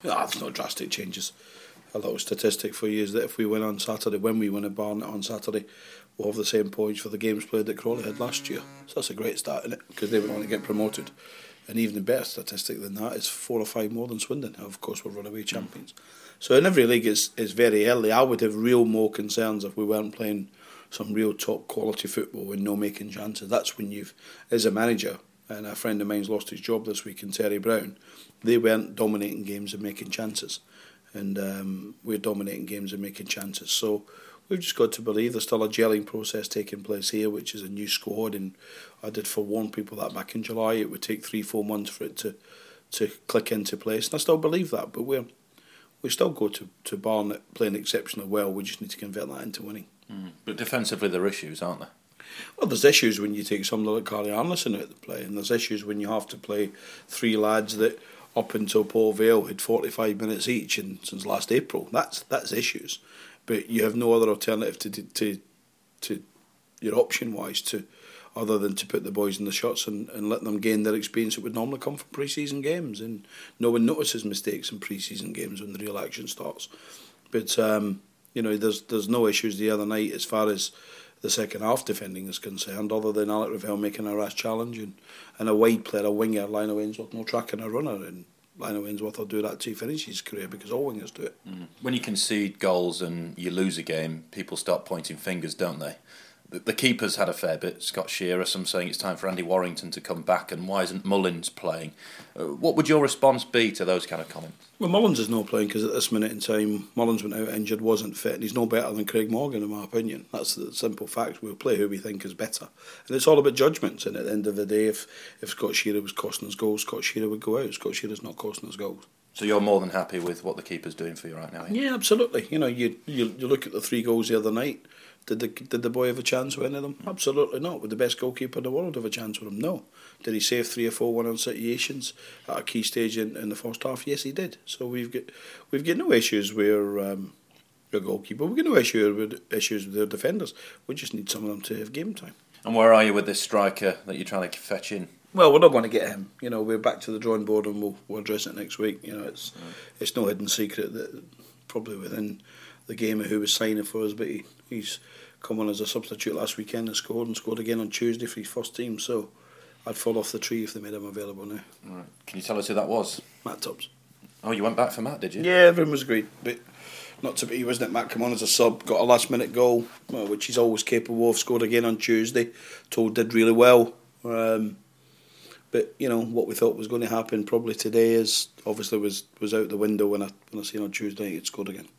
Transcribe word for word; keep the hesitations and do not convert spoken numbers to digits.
Ah, there's no drastic changes. A little statistic for you is that if we win on Saturday, when we win at Barnet on Saturday, we'll have the same points for the games played that Crawley had last year. So that's a great start, isn't it? Because they went on to get promoted. And even a better statistic than that is four or five more than Swindon. Of course, we're runaway champions. So in every league, it's, it's very early. I would have real more concerns if we weren't playing some real top quality football and no making chances. That's when you've, as a manager, and a friend of mine's lost his job this week in Terry Brown, they weren't dominating games and making chances. And um, we're dominating games and making chances. So we've just got to believe there's still a gelling process taking place here, which is a new squad. And I did forewarn people that back in July it would take three, four months for it to to click into place. And I still believe that, but we're we still go to, to Barnet playing exceptionally well. We just need to convert that into winning. Mm. But defensively there are issues, aren't there? Well, there's issues when you take somebody like Carly Arneson out to play, and there's issues when you have to play three lads that up until Paul Vale had forty-five minutes each and since last April. That's that's issues. But you have no other alternative to to to your option wise to other than to put the boys in the shots and, and let them gain their experience that would normally come from pre-season games. And no one notices mistakes in pre-season games when the real action starts. But um, you know, there's there's no issues the other night as far as the second half defending is concerned, other than Alec Ravel making a rash challenge and, and a wide player, a winger, Lionel Ainsworth, no tracking a runner, and Lionel Ainsworth will do that till he finishes his career because all wingers do it. Mm. When you concede goals and you lose a game, people start pointing fingers, don't they? The, the keeper's had a fair bit. Scott Shearer, some saying it's time for Andy Warrington to come back, and why isn't Mullins playing? Uh, what would your response be to those kind of comments? Well, Mullins is not playing because at this minute in time, Mullins went out injured, wasn't fit, and he's no better than Craig Morgan, in my opinion. That's the simple fact. We'll play who we think is better. And it's all about judgments, and at the end of the day, if, if Scott Shearer was costing us goals, Scott Shearer would go out. Scott Shearer's not costing us goals. So you're more than happy with what the keeper's doing for you right now? Yeah, yeah absolutely. You know, you, you you look at the three goals the other night. Did the did the boy have a chance with any of them? Absolutely not. Would the best goalkeeper in the world have a chance with him? No. Did he save three or four one-on situations at a key stage in, in the first half? Yes, he did. So we've got we've got no issues with um, your goalkeeper. We've got no issue with issues with their defenders. We just need some of them to have game time. And where are you with this striker that you're trying to fetch in? Well, we're not going to get him. You know, we're back to the drawing board and we'll, we'll address it next week. You know, it's mm. it's no hidden secret that probably within the game of who was signing for us, but he, he's come on as a substitute last weekend and scored and scored again on Tuesday for his first team. So I'd fall off the tree if they made him available now. Right. Can you tell us who that was? Matt Tubbs. Oh, you went back for Matt, did you? Yeah, everyone was great, but not to be, wasn't it? Matt come on as a sub, got a last minute goal, well, which he's always capable of. Scored again on Tuesday. Told did really well. Um, But you know what we thought was going to happen probably today is obviously was, was out the window when I when I seen on Tuesday night he'd scored again.